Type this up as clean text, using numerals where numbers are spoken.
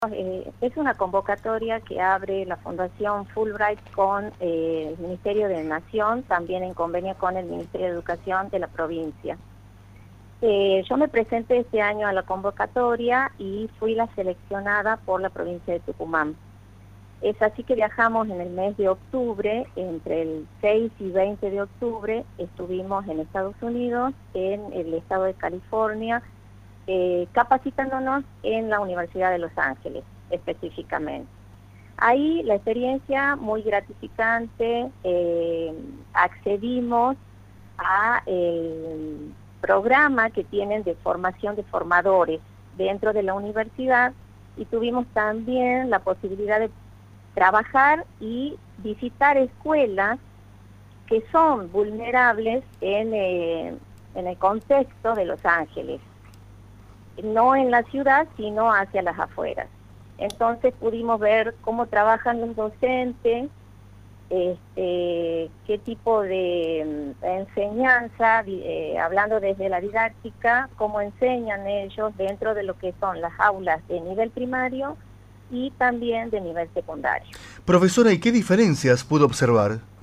Es una convocatoria que abre la Fundación Fulbright con el Ministerio de Nación, también en convenio con el Ministerio de Educación de la provincia. Yo me presenté este año a la convocatoria y fui la seleccionada por la provincia de Tucumán. Es así que viajamos en el mes de octubre, entre el 6 y 20 de octubre, estuvimos en Estados Unidos, en el estado de California, capacitándonos en la Universidad de Los Ángeles, específicamente. Ahí la experiencia muy gratificante, accedimos a el programa que tienen de formación de formadores dentro de la universidad y tuvimos también la posibilidad de trabajar y visitar escuelas que son vulnerables en el contexto de Los Ángeles, no en la ciudad, sino hacia las afueras. Entonces pudimos ver cómo trabajan los docentes, qué tipo de enseñanza, hablando desde la didáctica, cómo enseñan ellos dentro de lo que son las aulas de nivel primario y también de nivel secundario. Profesora, ¿y qué diferencias pudo observar?